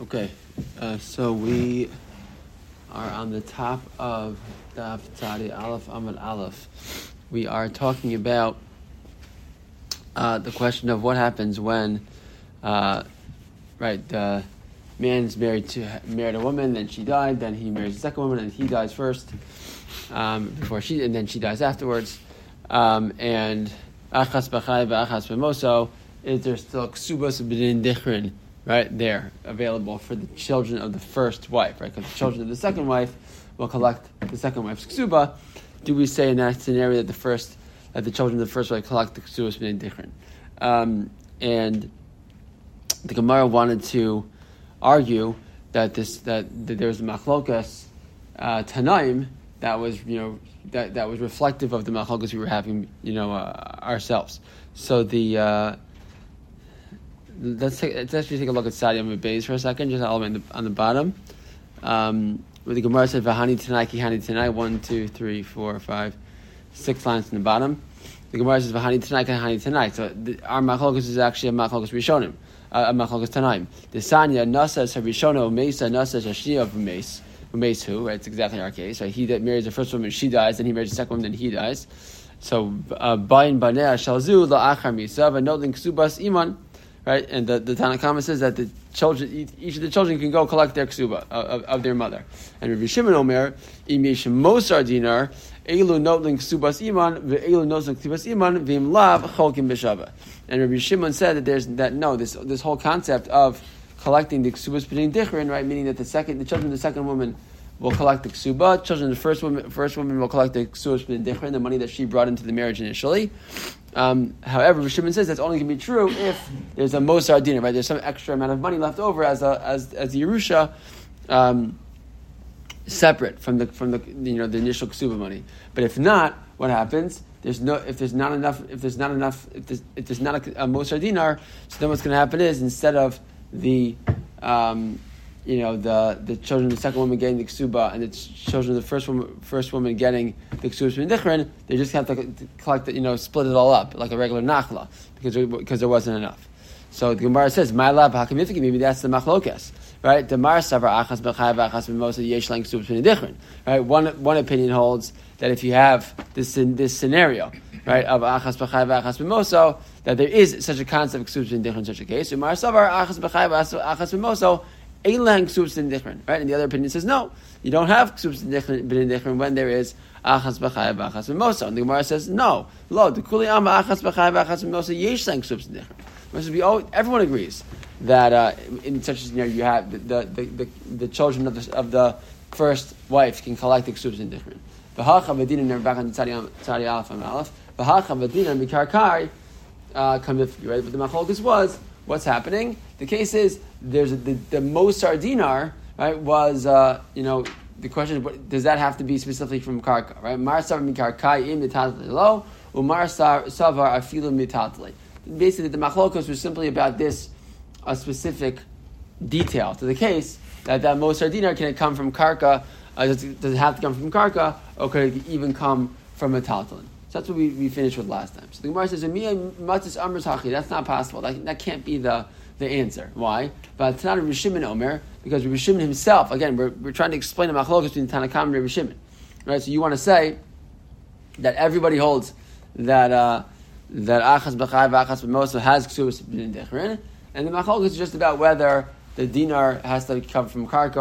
Okay, so we are on the top of Daf Tzadi Aleph Amud Aleph. We are talking about the question of what happens when, the man's married a woman, then she died, then he marries a second woman, and he dies first, and then she dies afterwards. And Achas B'chai v'Achas B'moso, is there still Ksubas B'din Dichrin right there available for the children of the first wife, right? Because the children of the second wife will collect the second wife's ksuba. Do we say in that scenario that the children of the first wife collect the ksubas b'nei dichrin? And the Gemara wanted to argue that there was a machlokas tanaim that was that was reflective of the machlokas we were having ourselves. So let's actually take a look at Sadi Amud Beis for a second, just all the way on the bottom. Where the Gemara said, V'hani Tanai Ki Hani Tanai, 1, 2, 3, 4, 5, 6 lines in the bottom. The Gemara says, V'hani Tanai Ki Hani Tanai. So our machlokas is actually a machlokas Rishonim, a machlokas Tanaim. The Sanya Nasa is Rishono, Mesa Nasa is Hashia of Umeis who, right? It's exactly our case, right? He that marries the first woman, she dies, then he marries the second woman, then he dies. So, Bayin Banea Shalzu, La'achar Misa, V'notlin Ksubas Iman. Right, and the Tanakhama says that the children, each of the children can go collect their ksuba of their mother. And Rabbi Shimon Omer, Imish Mosar Dinar, Elu Notling Ksubas Iman, Elu Notling Ksubas Iman, Vim Lav Cholkim B'Shava. And Rabbi Shimon said that this whole concept of collecting the ksubas b'nei dichrin, right, meaning that the children of the second woman will collect the ksuba, children of the first woman will collect the ksubas b'nei dichrin, the money that she brought into the marriage initially. However, Rabbi Shimon says that's only going to be true if there's a Mosar Dinah, right? There's some extra amount of money left over as the Yerusha, separate from the initial ksuba money. But if not, what happens? If there's not a Mosar Dinar, so then what's going to happen is instead of the children of the second woman getting the ksuba and the children of the first woman getting the ksuba from dichrin, they just have to collect it, split it all up like a regular nachla because there wasn't enough. So the Gemara says, "My lab hakamifiki." Maybe that's the machlokas, right? The Mar Savar Achas B'chai v'Achas B'moso Yesh Lang Ksubas B'nei Dichrin, right? One opinion holds that if you have this scenario, right, of Achas B'chai v'Achas B'moso, that there is such a concept of Ksubas B'nei Dichrin in such a case. So Mar Savar Achas B'chai v'Achas B'moso Eilang Ksubas B'nei Dichrin, right? And the other opinion says no, you don't have Ksubas B'nei Dichrin when there is Achas B'chai v'Achas B'moso. And the Gemara says no, lo the Kuli Amma Achas B'chai v'Achas B'moso Yesh Lang Ksubas B'nei Dichrin. Everyone agrees that in such a scenario you have the children of the first wife can collect the Ksubas B'nei Dichrin. V'hacha v'dina, never back on the Tzadi Aleph and Aleph. V'hacha v'dina mikarkai kamifki, right? But the machlokes was what's happening. The case is there's the Mosar Dinar, right? Was the question is, does that have to be specifically from karka, right? Mar savar mikarkai im mitatli lo, umar savar afilu mitatli. Basically, the machlokes was simply about this a specific detail to the case that Mosar Dinar, can it come from karka? Does it have to come from karka, or could it even come from a taltalin? So that's what we finished with last time. So the Gemara says, that's not possible. That can't be the answer. Why? But it's not a Rabbi Shimon Omer, because Rabbi Shimon himself, again, we're trying to explain the machlokas between Tanakam and Rabbi Shimon. Right? So you want to say that everybody holds that Achas B'chai v'Achas B'moso has Ksubas B'nei Dichrin, and the machlokas is just about whether the dinar has to come from karka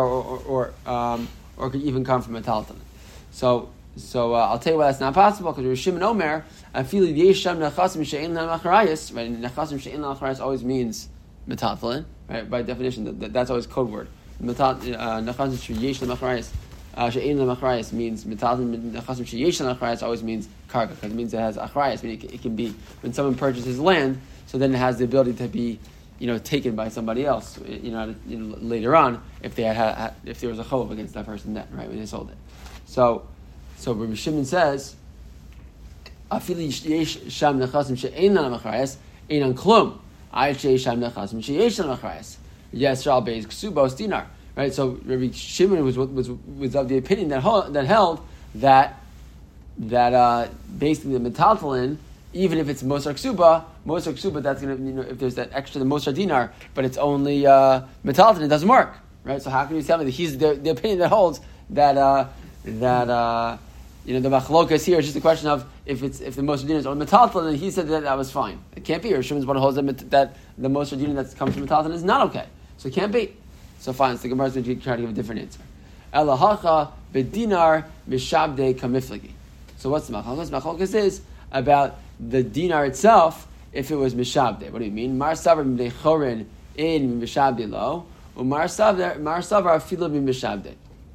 or could even come from a taltalin. So I'll tell you why that's not possible, because Rabbi Shimon Omer, I feel yesham nechasim she'ein l'macharayis, right? Nechasim she'ein l'macharayis always means metathlin, right? By definition, that's always code word. Nechasim she'yesh l'macharayis, she'ein l'macharayis means metathlin. Nechasim she'yesh l'macharayis always means karka, because it means it has acharayis. Meaning it can be when someone purchases land, so then it has the ability to be, taken by somebody else, later on if they if there was a chov against that person then, right, when they sold it. So Rabbi Shimon says, "Afili yesh sham nechasim she'ein l'macharayis einan klum. I yesh sham nechasim she'yesh l'macharayis. Yes, shal beis ksubos dinar." Right. So Rabbi Shimon was of the opinion that held that basically the metaltalin even if it's Mosar Ksuba, that's going to, if there's that extra, the Mosar dinar, but it's only metalton, it doesn't work, right? So how can you tell me that he's the opinion that holds that the machlokas here is just a question of if the Mosar dinar is only metalton, and he said that was fine. It can't be. Or Shimon's one holds that the Mosar dinar that comes from metalton is not okay. So it can't be. So fine. So the Gemara is going to try to give a different answer. Elahacha bedinar mishabde kamiflagi. So what's the machlokas? Machlokas is about the dinar itself, if it was mishabde. What do you mean? Mar savar mdechorin in mishabde lo, or mar savar afilu mishabde.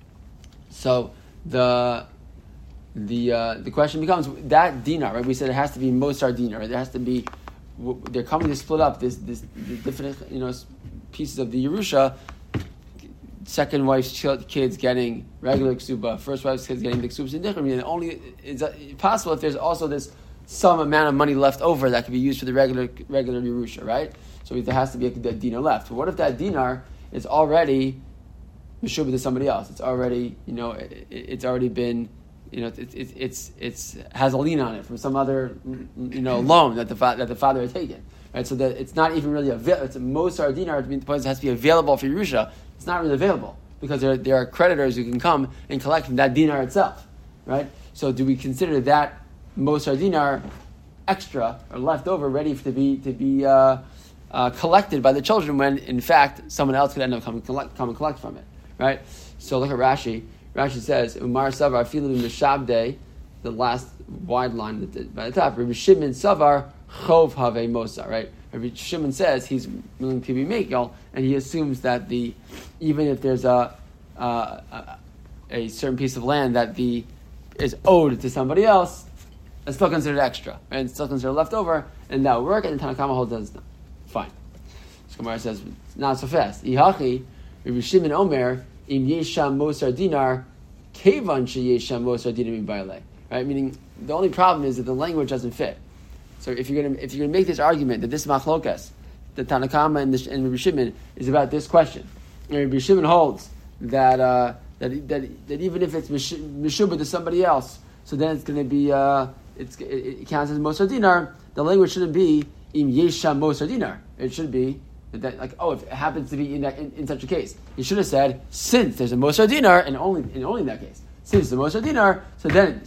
So the question becomes that dinar, right? We said it has to be Mosar dinar, right? There has to be. They're coming to split up this different pieces of the Yerusha. Second wife's kids getting regular ksuba, first wife's kids getting the ksubas in dichrim. And only it's possible if there's also this some amount of money left over that could be used for the regular Yerusha, right? So there has to be a dinar left. But what if that dinar is already meshubah to somebody else? It's already it's already been it's has a lien on it from some other loan that the father had taken, right? So that it's not even really it's a Mosar dinar. It has to be available for Yerusha. It's not really available because there are creditors who can come and collect from that dinar itself, right? So do we consider that Mosar dinar extra or left over ready to be collected by the children when in fact someone else could end up come and collect from it, right? So look at Rashi. Rashi says Umar Savar Afilu Mishabde, the last wide line by the top. Rabbi Shimon Savar Chov Have Mosar, right? Rabbi Shimon says he's willing to be mekel, and he assumes that even if there's a certain piece of land that is owed to somebody else, it's still considered extra, right? It's still considered leftover, and that will work. And the Tanakama holds does not. Fine. So Gemara says not so fast. Ihachi Rabbi Shimon Omer Im Yesham Mosar Dinar Kevan Sheyesham Mosar Dinar Mibayle. Right, meaning the only problem is that the language doesn't fit. So if you're gonna make this argument that this machlokas, the Tanakama and Rabbi Shimon is about this question, and Rabbi Shimon holds that even if it's meshubah to somebody else, so then it's going to be it counts as Mosar Dinar. The language shouldn't be Im Yesham Mosar Dinar. It should be that if it happens to be in such a case, you should have said since there's a Mosar Dinar and only in that case. Since the Mosar Dinar, so then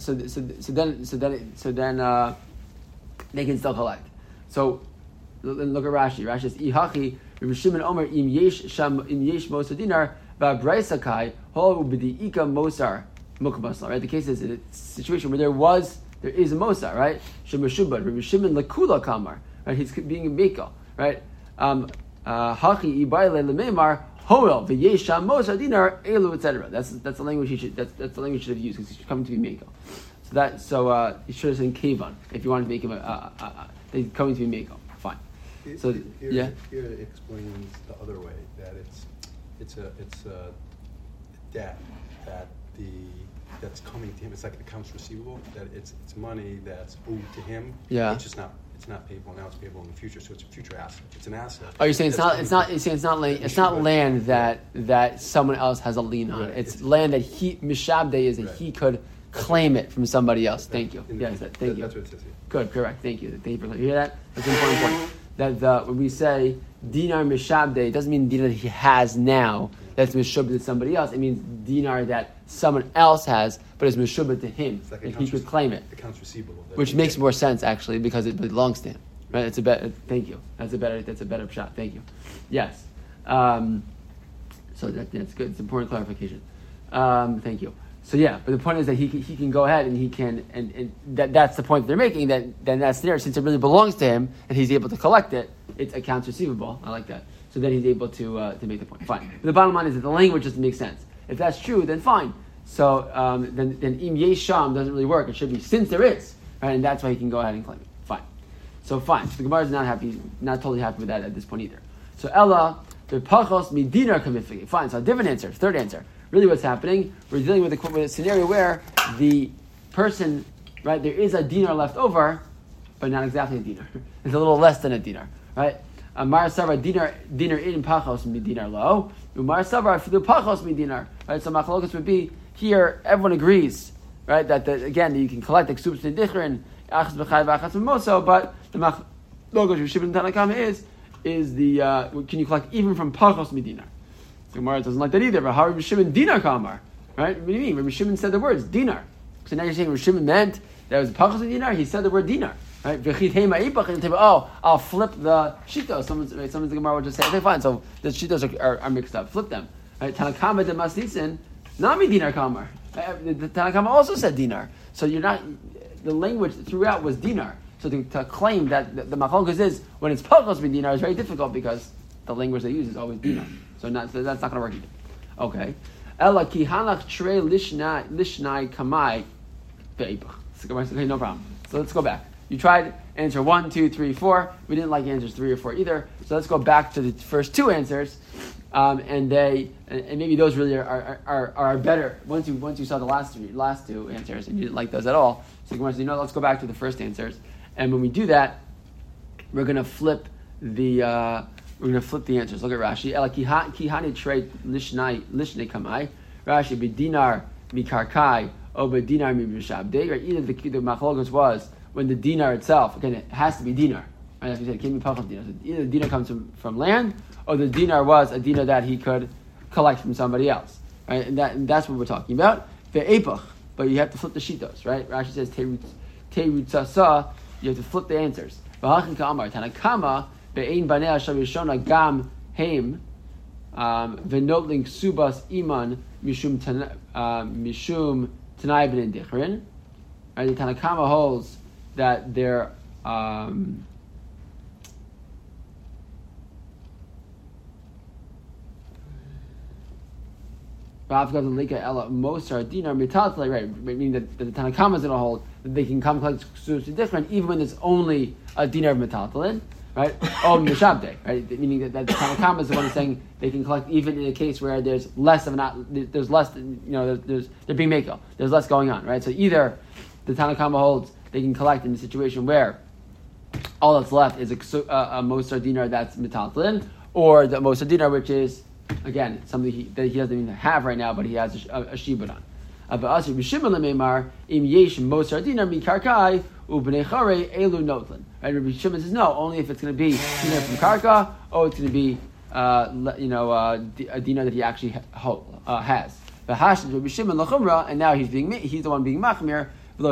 they can still collect. So look at Rashi. Rashi says Ihachi Rabbi Shimon Omer Im Yesh Mosar Dinar V'Abraisa Kai Ho B'Diika Mosar Mukbasla. Right. The case is a situation where there is a Mosar. Right. Shemashubad Rabbi Shimon Lakula Kamar. Right. He's being a mekel. Right. Hachi Ibayle Lememar. Hoel v'yesham Mosar Dinar elu etc. That's the language he should have used because he's coming to be mekel. So he should have said kevan if you wanted to make him he's coming to be mekel. Fine. Here it explains the other way that it's a debt that's coming to him. It's like an accounts receivable that it's money that's owed to him. Yeah. It's not payable now. It's payable in the future. So it's a future asset. It's an asset. Oh, you're saying it's not land that someone else has a lien on. Right. It's land that mishabde is that he could claim it from somebody else. Thank you. Yes, thank you. That's what it says here. Good, correct. Thank you. Thank you for hear that. That's an important point. That when we say dinar mishabde, it doesn't mean dinar that he has now. That's mishubah to somebody else. It means dinar that someone else has, but it's mishubah to him, like and he could claim it. Accounts receivable. Which makes more sense actually because it belongs to him. Right? It's a better. Thank you. That's a better shot. Thank you. Yes. So that's good. It's important clarification. Thank you. So yeah, but the point is that he can go ahead and he can and that's the point that they're making. That then that's there since it really belongs to him and he's able to collect it. It's accounts receivable. I like that. So then he's able to make the point. Fine. But the bottom line is that the language doesn't make sense. If that's true, then fine. So then im yesham doesn't really work. It should be since there is, right? And that's why he can go ahead and claim it. Fine. So the Gemara is not totally happy with that at this point either. So Ella the pachos midinar kamifli. Fine. So a different answer. Third answer. Really, what's happening? We're dealing with a scenario where the person, right? There is a dinar left over, but not exactly a dinar. It's a little less than a dinar, right? Mar savar dinar in pachos midinar lo. Umar savar filu pachos midinar. Right. So machlokas would be here. Everyone agrees, right? That again you can collect the ksubas and dichrin. achas b'chai v'achas b'moso, but the machlokes Rabbi Shimon and Tanakama is the can you collect even from pachos midinar? The Gemara doesn't like that either. But how Rabbi Shimon dinar kamar, right? What do you mean? Rabbi Shimon said the words dinar. So now you're saying Rabbi Shimon meant that it was pachos dinar. He said the word dinar, right? Oh, I'll flip the shitos. Someone's the Gemara will just say, okay, fine. So the shitos are mixed up. Flip them. Right? Tanakama de masnitzin nami dinar kamar. The Tanakama also said dinar. So you're not. The language throughout was dinar. So to claim that the machlokes is when it's pachos min dinar is very difficult because the language they use is always dinar. So that's not going to work either. Okay. Ela ki hanach trei lishnai kamai ve'ipach. Okay, no problem. So let's go back. You tried answer 1, 2, 3, 4. We didn't like answers 3 or 4 either. So let's go back to the first 2 answers, and maybe those really are better. Once you saw the last 2 answers and you didn't like those at all, so you can let's go back to the first answers. And when we do that, we're going to flip the answers. Look at Rashi. Ela kihani trei lishnai kamai. Rashi b'dinar mikarkai or b'dinar mibishabdei. Right? Either the machlokes was when the dinar itself, again, it has to be dinar. Right? As we said, it can't be pachos dinar. So either the dinar comes from land, or the dinar was a dinar that he could collect from somebody else. Right? And that's what we're talking about. Ve'epach, but you have to flip the shitos. Right? Rashi says terutzasa. You have to flip the answers. V'hachin ka'amar Tanakama be'ein banei hashavishona gam heim v'notling subas iman mishum tanai b'nei dichrin. Right, the Tanakama holds that they're most are dinar mitatale, right? Meaning that the Tanakama is going to hold that they can come collect different even when there's only a dinar mitatale, right? Oh, mishabde, right? Meaning that the Tanakama is the one saying they can collect even in a case where there's less of there's less, they're being makel, there's less going on, right? So either the Tanakama holds they can collect in a situation where all that's left is a Mosar dinar that's mitaltalin, or the Mosar dinar which is, again, something that he doesn't even have right now, but he has a shibud on. Rabbi Shimon says no, only if it's going to be dinar from karka, or it's going to be a dinar that he actually has. And now he's the one being machmir. Now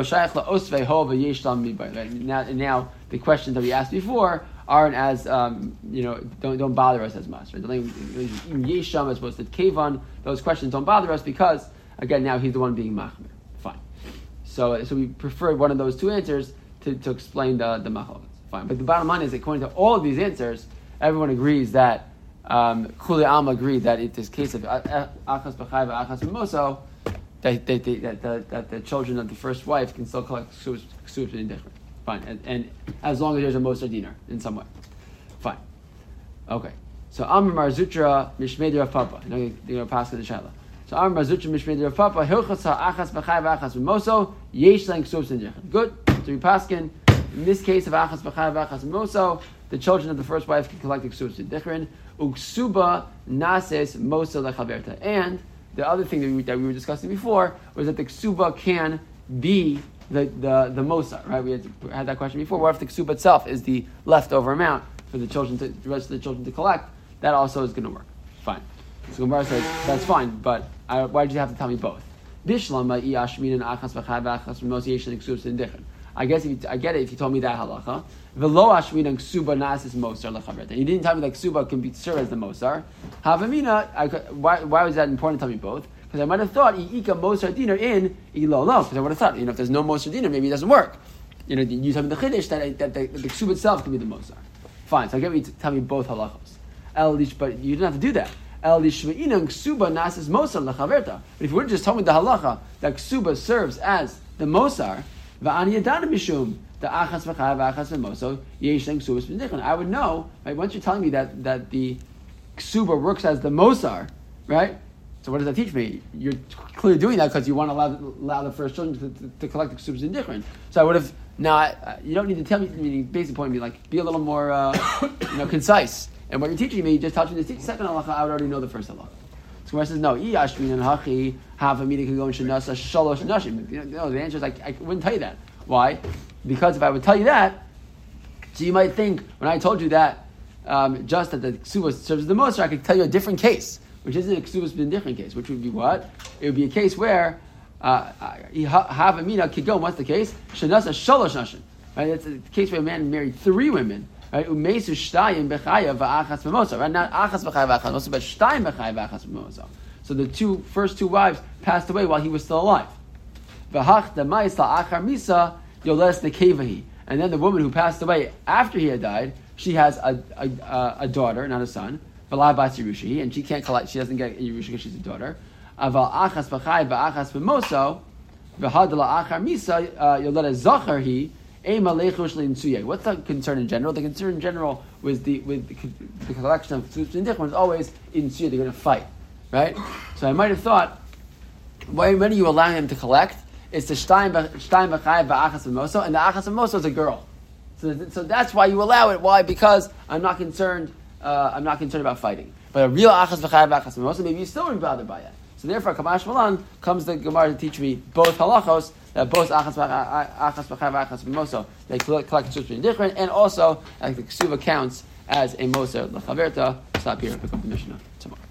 the questions that we asked before aren't as don't bother us as much. Right? The language yesham as opposed to kevan, those questions don't bother us because again now he's the one being machmir. Fine. So we preferred one of those 2 answers to explain the machlokes. Fine. But the bottom line is according to all of these answers, everyone agrees that Chuli Alma agreed that in this case of achas b'chai v'achas b'moso, that the children of the first wife can still collect ksubas in different. Fine, and as long as there's a Mosar dinar in some way. Fine. Okay. So Amr Marzutra Mishmei Rav Papa. You're going to pass to the Shaila. So Amr Marzutra Mishmei Rav Papa Hilchos ha'achas b'chai v'achas b'moso yesh lein ksubas in different. Good. So we paskin in this case of achas b'chai v'achas b'moso, the children of the first wife can collect ksubas in different. Uksuba nases moso lechaverta. And the other thing that we were discussing before was that the ksuba can be the mosar, right? We had that question before. What if the ksuba itself is the leftover amount for the rest of the children to collect? That also is going to work. Fine. So Gemara says that's fine, but why did you have to tell me both? I guess I get it if you told me that halacha. V'lo ashmina ksuba nasis mosar lechaverta. You didn't tell me that ksuba can be served as the mosar. Havamina. Why was that important to tell me both? Because I might have thought ika mosar dinar in ilolo. Because I would have thought if there's no mosar dinar, maybe it doesn't work. You tell me the chiddush that the ksuba itself can be the mosar. Fine. So I get you to tell me both halachos. But you didn't have to do that. But if you would have just told me the halacha that ksuba serves as the mosar. I would know, right? Once you're telling me that the ksuba works as the mosar, right? So what does that teach me? You're clearly doing that because you want to allow the first children to collect the ksubas in different. So I would have you don't need to tell me. Meaning, basic point would be be a little more concise. And what you're teaching me, just touching the second halacha, I would already know the first halacha. So Gemara says, no, the answer is I wouldn't tell you that. Why? Because if I would tell you that, so you might think, when I told you that, just that the ksuba serves as the moser, I could tell you a different case, which isn't a ksuba b'nidichren case, which would be what? It would be a case where have amina could go. What's the case? Shenasa shalosh nashim. Right? It's a case where a man married 3 women. Right? Umeisu shtayim b'chaya v'achas b'mosa. Right? Not achas b'chaya v'achas b'mosa, but shtayim b'chaya v'achas b'mosa. So the first two wives passed away while he was still alive. V'hach demais la'achar misa yoles nekevahi. And then the woman who passed away after he had died, she has a daughter, not a son. V'la bas Yerusha, and she can't collect. She doesn't get Yerusha because she's a daughter. Aval achas b'chai v'achas b'moso v'had la'achar misa yoles zachar he. What's the concern in general? The concern in general with the collection of ksubas and dichron was always in suya. They're going to fight, right? So I might have thought, when are you allowing him to collect? It's the shtayim b'chai v'achas b'moso, and the achas b'moso is a girl. So that's why you allow it. Why? Because I'm not concerned. I'm not concerned about fighting. But a real achas v'chai v'achas b'moso, maybe you still wouldn't be bothered by it. So therefore, Kamash Malan comes the Gemara to teach me both halachos, that both achas v'chai v'achas b'moso, they collect ksubas and dichron, and also the ksuba counts as a moser l'chaverta. Stop here and pick up the Mishnah tomorrow.